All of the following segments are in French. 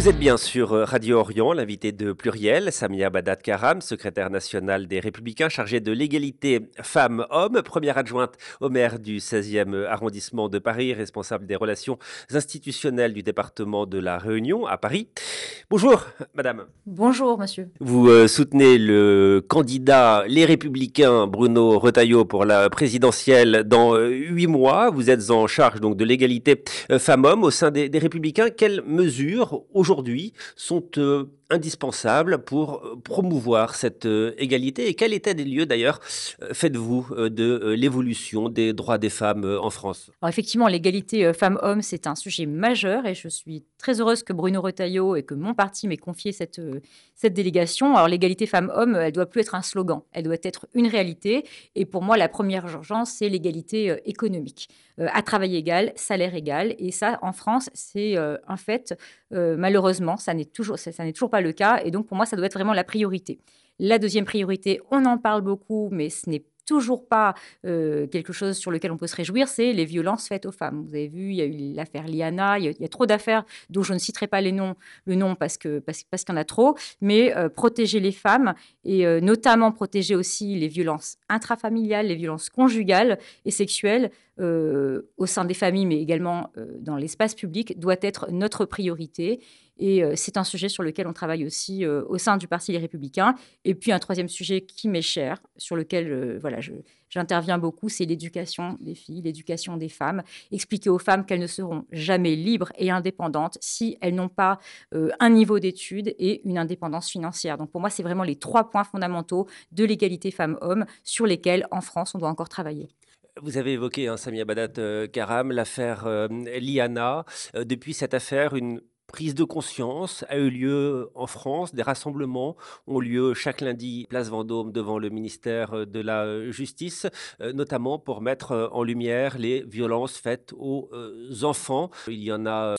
Vous êtes bien sur Radio Orient, l'invité de Pluriel, Samia Badat-Karam, secrétaire nationale des Républicains chargée de l'égalité femmes-hommes, première adjointe au maire du 16e arrondissement de Paris, responsable des relations institutionnelles du département de la Réunion à Paris. Bonjour, madame. Bonjour, monsieur. Vous soutenez le candidat Les Républicains, Bruno Retailleau, pour la présidentielle dans 8 mois. Vous êtes en charge donc de l'égalité femmes-hommes au sein des Républicains. Quelles mesures aujourd'hui sont indispensables pour promouvoir cette égalité et quel état des lieux d'ailleurs faites-vous de l'évolution des droits des femmes en France? Alors effectivement, l'égalité femmes-hommes, c'est un sujet majeur et je suis très heureuse que Bruno Retailleau et que mon parti m'ait confié cette délégation. Alors l'égalité femmes-hommes, elle doit plus être un slogan, elle doit être une réalité. Et pour moi, la première urgence, c'est l'égalité économique. À travail égal, salaire égal. Et ça, en France, c'est un fait. Malheureusement, ça n'est toujours pas le cas. Et donc, pour moi, ça doit être vraiment la priorité. La deuxième priorité, on en parle beaucoup, mais ce n'est toujours pas quelque chose sur lequel on peut se réjouir, c'est les violences faites aux femmes. Vous avez vu, il y a eu l'affaire Liana, il y a trop d'affaires dont je ne citerai pas le nom parce qu'il y en a trop, mais protéger les femmes et notamment protéger aussi les violences intrafamiliales, les violences conjugales et sexuelles au sein des familles, mais également dans l'espace public, doit être notre priorité. Et c'est un sujet sur lequel on travaille aussi au sein du Parti Les Républicains. Et puis un troisième sujet qui m'est cher, sur lequel j'interviens beaucoup, c'est l'éducation des filles, l'éducation des femmes. Expliquer aux femmes qu'elles ne seront jamais libres et indépendantes si elles n'ont pas un niveau d'études et une indépendance financière. Donc pour moi, c'est vraiment les 3 points fondamentaux de l'égalité femmes-hommes sur lesquels, en France, on doit encore travailler. Vous avez évoqué, Samia Badat-Karam, l'affaire Liana. Depuis cette affaire, une prise de conscience a eu lieu en France. Des rassemblements ont lieu chaque lundi, place Vendôme, devant le ministère de la Justice, notamment pour mettre en lumière les violences faites aux enfants. Il y en a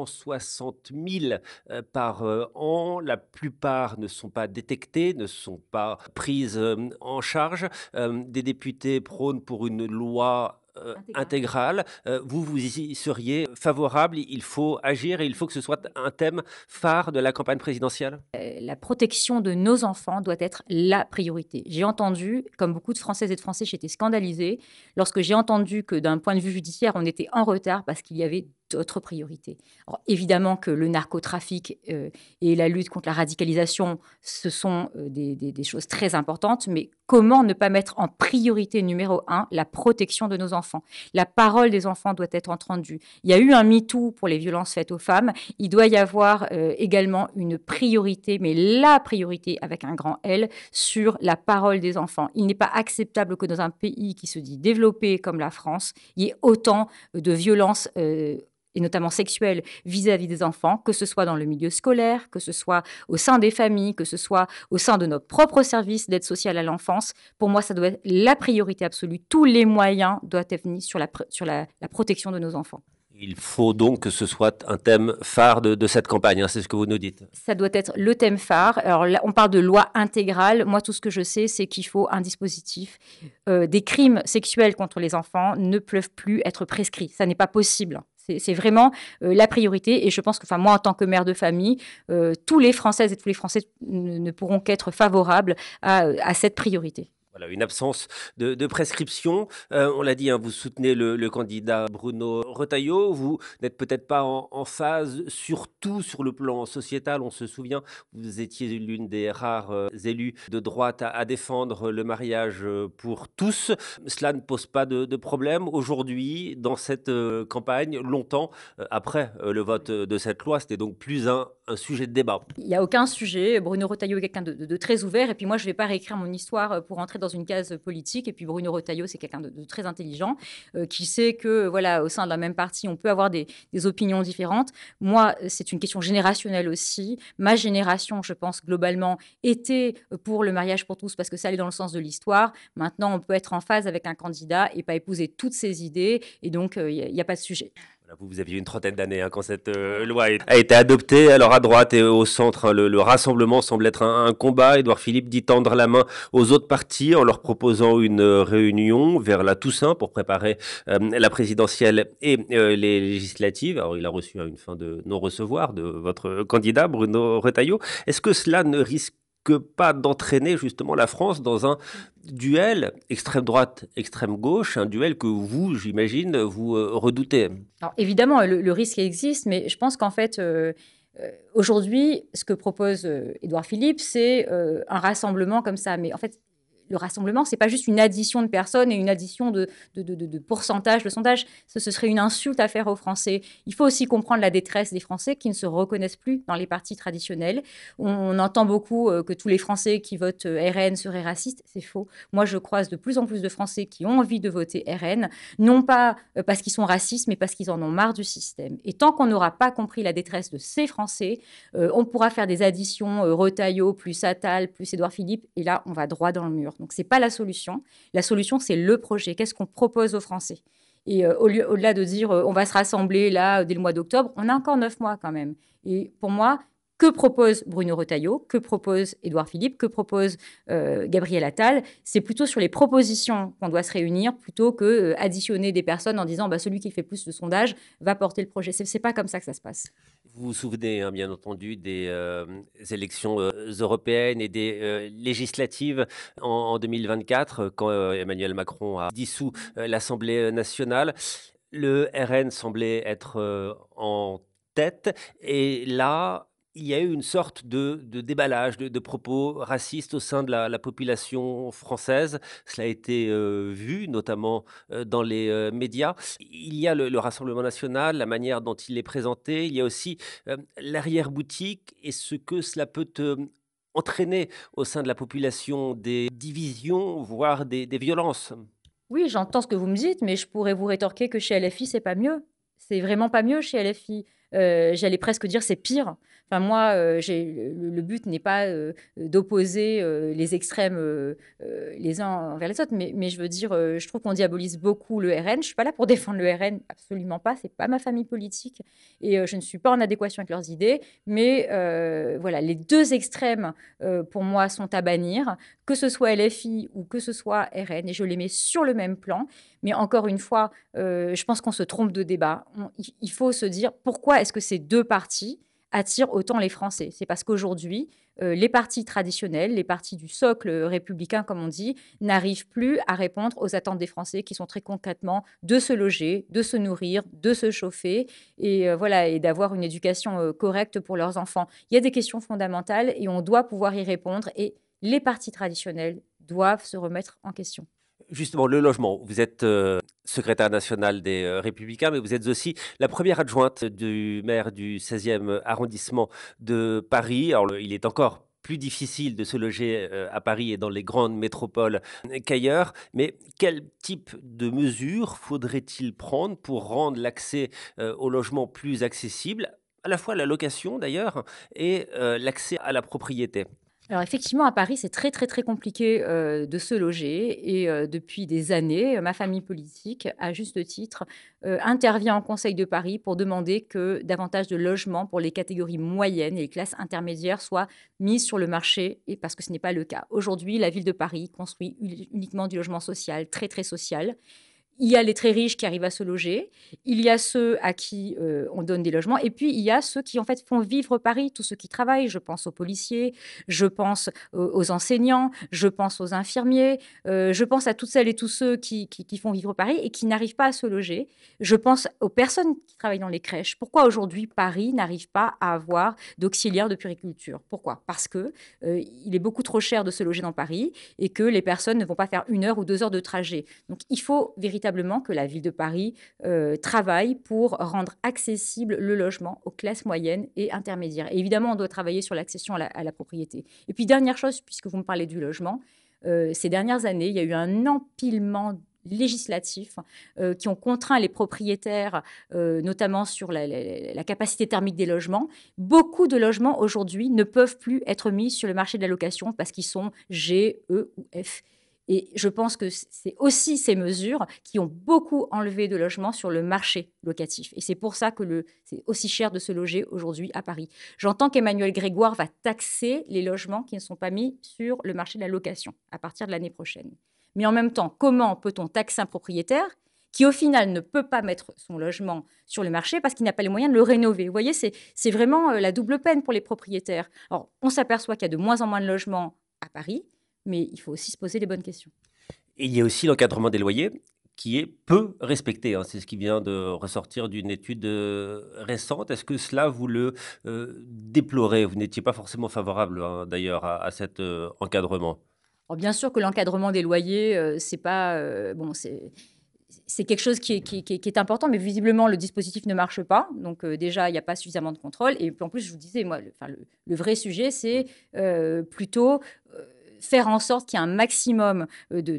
160 000 par an. La plupart ne sont pas détectées, ne sont pas prises en charge. Des députés prônent pour une loi intégrale. Vous y seriez favorable? Il faut agir et il faut que ce soit un thème phare de la campagne présidentielle? La protection de nos enfants doit être la priorité. J'ai entendu, comme beaucoup de Françaises et de Français, j'étais scandalisée lorsque j'ai entendu que d'un point de vue judiciaire, on était en retard parce qu'il y avait d'autres priorités. Alors, évidemment que le narcotrafic et la lutte contre la radicalisation, ce sont des choses très importantes, mais comment ne pas mettre en priorité numéro 1 la protection de nos enfants? La parole des enfants doit être entendue. Il y a eu un MeToo pour les violences faites aux femmes. Il doit y avoir également une priorité, mais la priorité avec un grand L, sur la parole des enfants. Il n'est pas acceptable que dans un pays qui se dit développé comme la France, il y ait autant de violences et notamment sexuelles vis-à-vis des enfants, que ce soit dans le milieu scolaire, que ce soit au sein des familles, que ce soit au sein de notre propre service d'aide sociale à l'enfance. Pour moi, ça doit être la priorité absolue. Tous les moyens doivent être mis sur la protection de nos enfants. Il faut donc que ce soit un thème phare de cette campagne, c'est ce que vous nous dites. Ça doit être le thème phare. Alors là, on parle de loi intégrale. Moi, tout ce que je sais, c'est qu'il faut un dispositif. Des crimes sexuels contre les enfants ne peuvent plus être prescrits. Ça n'est pas possible. C'est vraiment la priorité. Et je pense que, moi, en tant que mère de famille, tous les Françaises et tous les Français ne pourront qu'être favorables à cette priorité. Voilà, une absence de prescription. On l'a dit, vous soutenez le candidat Bruno Retailleau. Vous n'êtes peut-être pas en phase, surtout sur le plan sociétal. On se souvient, vous étiez l'une des rares élus de droite à défendre le mariage pour tous. Cela ne pose pas de problème aujourd'hui dans cette campagne, longtemps après le vote de cette loi. C'était donc plus un sujet de débat. Il n'y a aucun sujet. Bruno Retailleau est quelqu'un de très ouvert. Et puis moi, je ne vais pas réécrire mon histoire pour entrer dans une case politique. Et puis Bruno Retailleau, c'est quelqu'un de très intelligent qui sait que, au sein de la même partie, on peut avoir des opinions différentes. Moi, c'est une question générationnelle aussi. Ma génération, je pense, globalement, était pour le mariage pour tous parce que ça allait dans le sens de l'histoire. Maintenant, on peut être en phase avec un candidat et pas épouser toutes ses idées. Et donc, il n'y a pas de sujet. Voilà, vous aviez une trentaine d'années quand cette loi a été adoptée. Alors à droite et au centre, le rassemblement semble être un combat. Édouard Philippe dit tendre la main aux autres partis en leur proposant une réunion vers la Toussaint pour préparer la présidentielle et les législatives. Alors il a reçu une fin de non-recevoir de votre candidat Bruno Retailleau. Est-ce que cela ne risque pas d'entraîner justement la France dans un duel extrême droite, extrême gauche, un duel que vous, j'imagine, vous redoutez? Alors, évidemment, le risque existe, mais je pense qu'en fait, aujourd'hui, ce que propose Édouard Philippe, c'est un rassemblement comme ça. Mais en fait, le rassemblement, c'est pas juste une addition de personnes et une addition de pourcentage, de sondage. Ce serait une insulte à faire aux Français. Il faut aussi comprendre la détresse des Français qui ne se reconnaissent plus dans les partis traditionnels. On entend beaucoup que tous les Français qui votent RN seraient racistes. C'est faux. Moi, je croise de plus en plus de Français qui ont envie de voter RN, non pas parce qu'ils sont racistes, mais parce qu'ils en ont marre du système. Et tant qu'on n'aura pas compris la détresse de ces Français, on pourra faire des additions Retailleau plus Attal plus Édouard Philippe, et là, on va droit dans le mur. Donc, ce n'est pas la solution. La solution, c'est le projet. Qu'est-ce qu'on propose aux Français? Et au-delà de dire on va se rassembler là dès le mois d'octobre, on a encore 9 mois quand même. Et pour moi, que propose Bruno Retailleau? Que propose Édouard Philippe? Que propose Gabriel Attal? C'est plutôt sur les propositions qu'on doit se réunir plutôt que additionner des personnes en disant bah, celui qui fait plus de sondages va porter le projet. C'est pas comme ça que ça se passe. Vous vous souvenez, bien entendu, des élections européennes et des législatives en 2024, quand Emmanuel Macron a dissous l'Assemblée nationale. Le RN semblait être en tête. Et là, il y a eu une sorte de déballage, de propos racistes au sein de la population française. Cela a été vu, notamment dans les médias. Il y a le Rassemblement national, la manière dont il est présenté. Il y a aussi l'arrière-boutique et ce que cela peut entraîner au sein de la population, des divisions, voire des violences. Oui, j'entends ce que vous me dites, mais je pourrais vous rétorquer que chez LFI, c'est pas mieux. C'est vraiment pas mieux chez LFI. J'allais presque dire c'est pire. Enfin, moi, le but n'est pas d'opposer les extrêmes les uns envers les autres, mais je veux dire, je trouve qu'on diabolise beaucoup le RN. Je suis pas là pour défendre le RN, absolument pas. C'est pas ma famille politique et je ne suis pas en adéquation avec leurs idées. Mais voilà, les deux extrêmes pour moi sont à bannir, que ce soit LFI ou que ce soit RN, et je les mets sur le même plan. Mais encore une fois, je pense qu'on se trompe de débat. Il faut se dire pourquoi est-ce que ces deux partis attirent autant les Français? C'est parce qu'aujourd'hui, les partis traditionnels, les partis du socle républicain, comme on dit, n'arrivent plus à répondre aux attentes des Français qui sont très concrètement de se loger, de se nourrir, de se chauffer et, voilà, et d'avoir une éducation correcte pour leurs enfants. Il y a des questions fondamentales et on doit pouvoir y répondre et les partis traditionnels doivent se remettre en question. Justement, le logement. Vous êtes secrétaire national des Républicains, mais vous êtes aussi la première adjointe du maire du 16e arrondissement de Paris. Alors, il est encore plus difficile de se loger à Paris et dans les grandes métropoles qu'ailleurs. Mais quel type de mesures faudrait-il prendre pour rendre l'accès au logement plus accessible, à la fois la location d'ailleurs et l'accès à la propriété? Alors effectivement, à Paris, c'est très, très, très compliqué, de se loger et depuis des années, ma famille politique, à juste titre, intervient en Conseil de Paris pour demander que davantage de logements pour les catégories moyennes et les classes intermédiaires soient mis sur le marché et parce que ce n'est pas le cas. Aujourd'hui, la ville de Paris construit uniquement du logement social, très, très social. Il y a les très riches qui arrivent à se loger, il y a ceux à qui on donne des logements, et puis il y a ceux qui en fait font vivre Paris, tous ceux qui travaillent. Je pense aux policiers, je pense aux enseignants, je pense aux infirmiers, je pense à toutes celles et tous ceux qui font vivre Paris et qui n'arrivent pas à se loger. Je pense aux personnes qui travaillent dans les crèches. Pourquoi aujourd'hui Paris n'arrive pas à avoir d'auxiliaires de puériculture? Pourquoi? Parce que il est beaucoup trop cher de se loger dans Paris et que les personnes ne vont pas faire 1 heure ou 2 heures de trajet. Donc il faut véritablement que la ville de Paris travaille pour rendre accessible le logement aux classes moyennes et intermédiaires. Et évidemment, on doit travailler sur l'accession à la propriété. Et puis, dernière chose, puisque vous me parlez du logement, ces dernières années, il y a eu un empilement législatifs qui ont contraint les propriétaires, notamment sur la capacité thermique des logements. Beaucoup de logements aujourd'hui ne peuvent plus être mis sur le marché de la location parce qu'ils sont G, E ou F. Et je pense que c'est aussi ces mesures qui ont beaucoup enlevé de logements sur le marché locatif. Et c'est pour ça que c'est aussi cher de se loger aujourd'hui à Paris. J'entends qu'Emmanuel Grégoire va taxer les logements qui ne sont pas mis sur le marché de la location à partir de l'année prochaine. Mais en même temps, comment peut-on taxer un propriétaire qui, au final, ne peut pas mettre son logement sur le marché parce qu'il n'a pas les moyens de le rénover? Vous voyez, c'est vraiment la double peine pour les propriétaires. Alors, on s'aperçoit qu'il y a de moins en moins de logements à Paris, mais il faut aussi se poser les bonnes questions. Et il y a aussi l'encadrement des loyers qui est peu respecté, hein. C'est ce qui vient de ressortir d'une étude récente. Est-ce que cela, vous le déplorez? Vous n'étiez pas forcément favorable, hein, d'ailleurs, à cet encadrement. Alors, bien sûr que l'encadrement des loyers, c'est pas bon, c'est quelque chose qui est important, mais visiblement le dispositif ne marche pas. Donc déjà, il n'y a pas suffisamment de contrôle. Et puis en plus, je vous disais, moi, le vrai sujet, c'est plutôt faire en sorte qu'il y ait un maximum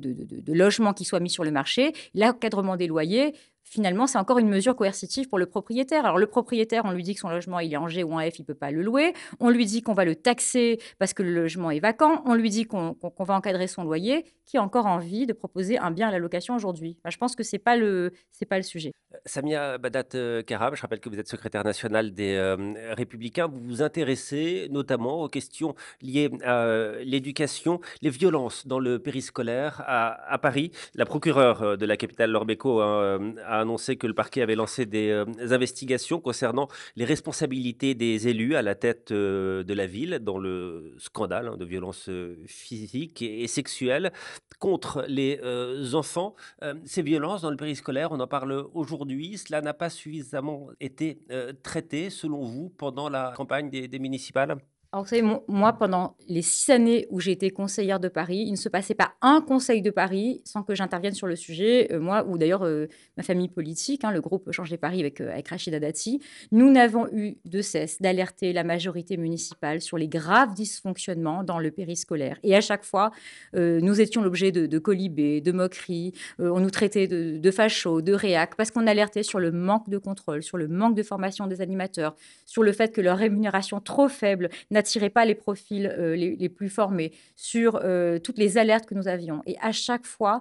de logements qui soient mis sur le marché. L'encadrement des loyers, finalement, c'est encore une mesure coercitive pour le propriétaire. Alors, le propriétaire, on lui dit que son logement, il est en G ou en F, il ne peut pas le louer. On lui dit qu'on va le taxer parce que le logement est vacant. On lui dit qu'on va encadrer son loyer. Qui a encore envie de proposer un bien à la location aujourd'hui? Enfin, je pense que ce n'est pas, c'est pas le sujet. Samia Badat Karam, je rappelle que vous êtes secrétaire national des Républicains. Vous vous intéressez notamment aux questions liées à l'éducation, les violences dans le périscolaire à Paris. La procureure de la capitale, Laure Becco, hein, a annoncé que le parquet avait lancé des investigations concernant les responsabilités des élus à la tête de la ville dans le scandale, hein, de violences physiques et sexuelles contre les enfants. Ces violences dans le périscolaire, on en parle aujourd'hui. Cela n'a pas suffisamment été traité, selon vous, pendant la campagne des municipales? Alors, vous savez, moi, pendant les 6 années où j'ai été conseillère de Paris, il ne se passait pas un conseil de Paris sans que j'intervienne sur le sujet. Moi, ou d'ailleurs ma famille politique, hein, le groupe Changer Paris avec Rachida Dati, nous n'avons eu de cesse d'alerter la majorité municipale sur les graves dysfonctionnements dans le périscolaire. Et à chaque fois, nous étions l'objet de colibés, de moqueries. On nous traitait de fachos, de réacs, parce qu'on alertait sur le manque de contrôle, sur le manque de formation des animateurs, sur le fait que leur rémunération trop faible n'attirait pas les profils les plus formés, sur toutes les alertes que nous avions. Et à chaque fois,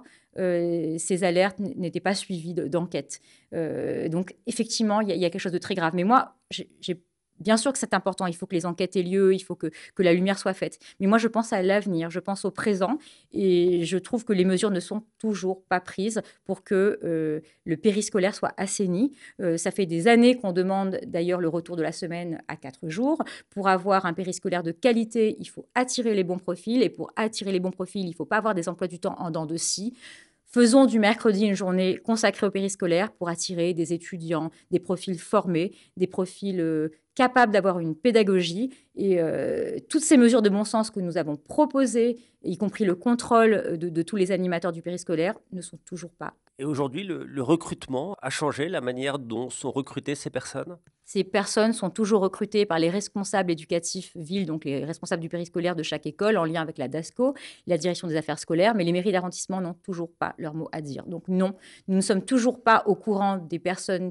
ces alertes n'étaient pas suivies d'enquête. Donc, effectivement, il y a quelque chose de très grave. Mais moi, j'ai bien sûr que c'est important, il faut que les enquêtes aient lieu, il faut que la lumière soit faite. Mais moi, je pense à l'avenir, je pense au présent, et je trouve que les mesures ne sont toujours pas prises pour que le périscolaire soit assaini. Ça fait des années qu'on demande d'ailleurs le retour de la semaine à 4 jours. Pour avoir un périscolaire de qualité, il faut attirer les bons profils, et pour attirer les bons profils, il ne faut pas avoir des emplois du temps en dents de scie. Faisons du mercredi une journée consacrée au périscolaire pour attirer des étudiants, des profils formés, des profils capables d'avoir une pédagogie. Et toutes ces mesures de bon sens que nous avons proposées, y compris le contrôle de tous les animateurs du périscolaire, ne sont toujours pas. Et aujourd'hui, le recrutement a changé la manière dont sont recrutées ces personnes? Ces personnes sont toujours recrutées par les responsables éducatifs ville, donc les responsables du périscolaire de chaque école, en lien avec la DASCO, la direction des affaires scolaires, mais les mairies d'arrondissement n'ont toujours pas leur mot à dire. Donc non, nous ne sommes toujours pas au courant des personnes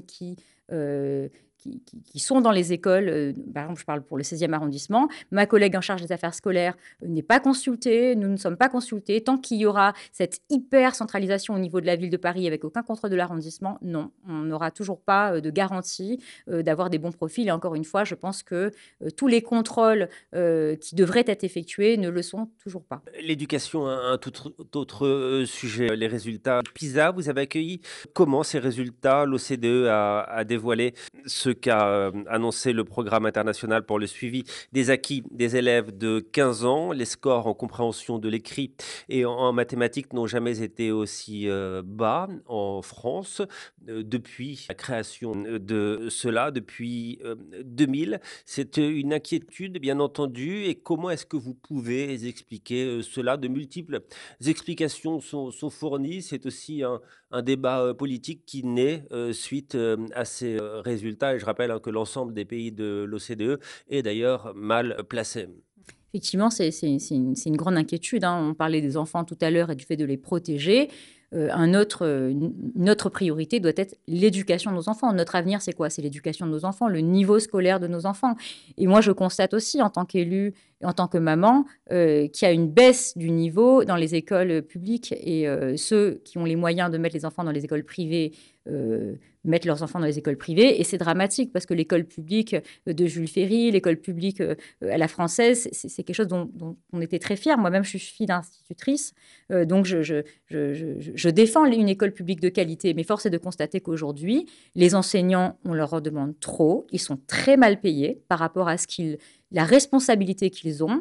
euh, qui sont dans les écoles. Par exemple, je parle pour le 16e arrondissement. Ma collègue en charge des affaires scolaires n'est pas consultée. Nous ne sommes pas consultés. Tant qu'il y aura cette hyper centralisation au niveau de la ville de Paris avec aucun contrôle de l'arrondissement, non, on n'aura toujours pas de garantie d'avoir des bons profils. Et encore une fois, je pense que tous les contrôles qui devraient être effectués ne le sont toujours pas. L'éducation, un tout autre sujet. Les résultats PISA, vous avez accueilli comment ces résultats? L'OCDE a dévoilé ce qu'a annoncé le programme international pour le suivi des acquis des élèves de 15 ans. Les scores en compréhension de l'écrit et en mathématiques n'ont jamais été aussi bas en France depuis la création de cela, depuis 2000. C'est une inquiétude, bien entendu. Et comment est-ce que vous pouvez expliquer cela? De multiples explications sont fournies. C'est aussi un débat politique qui naît suite à ces résultats. Et je rappelle, hein, que l'ensemble des pays de l'OCDE est d'ailleurs mal placé. Effectivement, c'est une grande inquiétude, hein. On parlait des enfants tout à l'heure et du fait de les protéger. une autre priorité doit être l'éducation de nos enfants. Notre avenir, c'est quoi? C'est l'éducation de nos enfants, le niveau scolaire de nos enfants. Et moi, je constate aussi, en tant qu'élue, en tant que maman, qu'il y a une baisse du niveau dans les écoles publiques. Et ceux qui ont les moyens de mettre les enfants dans les écoles privées mettent leurs enfants dans les écoles privées. Et c'est dramatique parce que l'école publique de Jules Ferry, l'école publique à la française, c'est quelque chose dont on était très fiers. Moi-même, je suis fille d'institutrice. Donc, je défends une école publique de qualité. Mais force est de constater qu'aujourd'hui, les enseignants, on leur en demande trop. Ils sont très mal payés par rapport à la responsabilité qu'ils ont.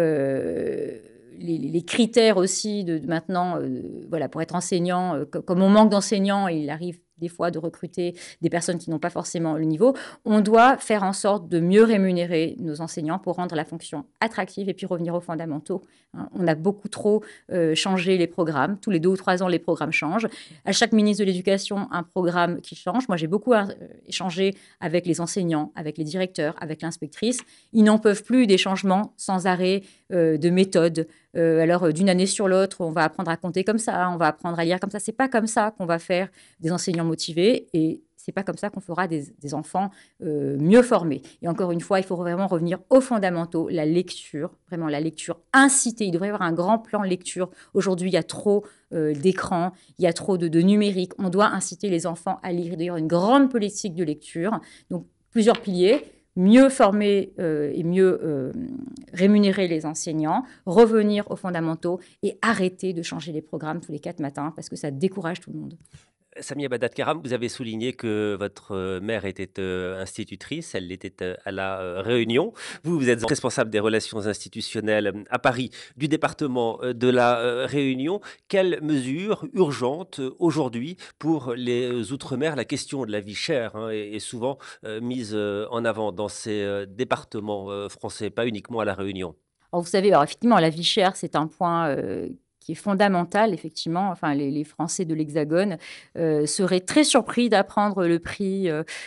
Les critères aussi de maintenant, voilà, pour être enseignant, comme on manque d'enseignants, il arrive des fois de recruter des personnes qui n'ont pas forcément le niveau, on doit faire en sorte de mieux rémunérer nos enseignants pour rendre la fonction attractive et puis revenir aux fondamentaux. On a beaucoup trop changé les programmes. Tous les 2 ou 3 ans, les programmes changent. À chaque ministre de l'Éducation, un programme qui change. Moi, j'ai beaucoup échangé avec les enseignants, avec les directeurs, avec l'inspectrice. Ils n'en peuvent plus des changements sans arrêt de méthode. Alors, d'une année sur l'autre, on va apprendre à compter comme ça, on va apprendre à lire comme ça. C'est pas comme ça qu'on va faire des enseignants motivés et c'est pas comme ça qu'on fera des enfants mieux formés. Et encore une fois, il faut vraiment revenir aux fondamentaux, la lecture, vraiment la lecture incitée. Il devrait y avoir un grand plan lecture. Aujourd'hui, il y a trop d'écrans, il y a trop de numérique. On doit inciter les enfants à lire. D'ailleurs, une grande politique de lecture. Donc, plusieurs piliers. Mieux former et mieux rémunérer les enseignants, revenir aux fondamentaux et arrêter de changer les programmes tous les 4 matins parce que ça décourage tout le monde. Samia Badat-Karam, vous avez souligné que votre mère était institutrice, elle était à la Réunion. Vous êtes responsable des relations institutionnelles à Paris du département de la Réunion. Quelles mesures urgentes aujourd'hui pour les Outre-mer? La question de la vie chère est souvent mise en avant dans ces départements français, pas uniquement à la Réunion. Alors vous savez, alors effectivement, la vie chère, c'est un point qui est fondamental, effectivement. Enfin, les Français de l'Hexagone seraient très surpris d'apprendre le prix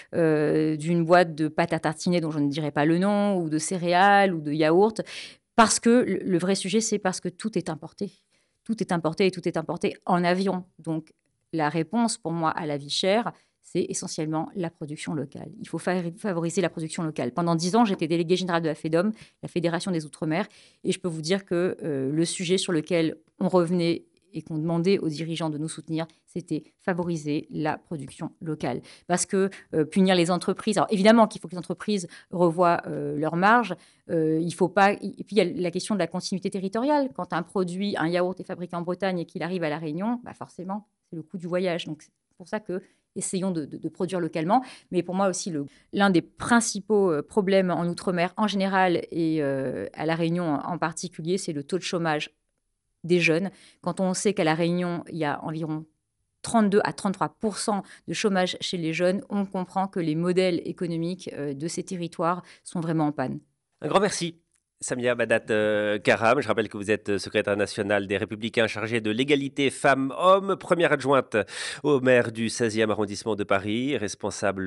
d'une boîte de pâte à tartiner dont je ne dirai pas le nom, ou de céréales, ou de yaourts, parce que le vrai sujet, c'est parce que tout est importé. Tout est importé et tout est importé en avion. Donc, la réponse pour moi à la vie chère, c'est essentiellement la production locale. Il faut favoriser la production locale. Pendant 10 ans, j'étais déléguée générale de la FEDOM, la Fédération des Outre-mer, et je peux vous dire que le sujet sur lequel on revenait et qu'on demandait aux dirigeants de nous soutenir, c'était favoriser la production locale. Parce que punir les entreprises, alors évidemment qu'il faut que les entreprises revoient leurs marges, il faut pas. Et puis il y a la question de la continuité territoriale. Quand un produit, un yaourt est fabriqué en Bretagne et qu'il arrive à La Réunion, bah forcément, c'est le coût du voyage. Donc c'est pour ça que essayons de produire localement. Mais pour moi aussi, l'un des principaux problèmes en Outre-mer en général et à La Réunion en particulier, c'est le taux de chômage des jeunes. Quand on sait qu'à La Réunion, il y a environ 32 à 33% de chômage chez les jeunes, on comprend que les modèles économiques de ces territoires sont vraiment en panne. Un grand merci. Samia Badat-Karam, je rappelle que vous êtes secrétaire nationale des Républicains chargée de l'égalité femmes-hommes, première adjointe au maire du 16e arrondissement de Paris, responsable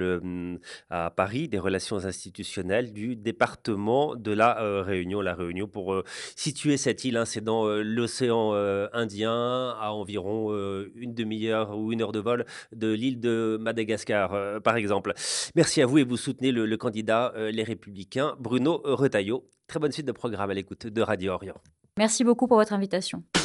à Paris des relations institutionnelles du département de la Réunion. La Réunion, pour situer cette île, c'est dans l'océan Indien, à environ une demi-heure ou 1 heure de vol de l'île de Madagascar, par exemple. Merci à vous et vous soutenez le candidat Les Républicains, Bruno Retailleau. Très bonne suite de programme à l'écoute de Radio Orient. Merci beaucoup pour votre invitation.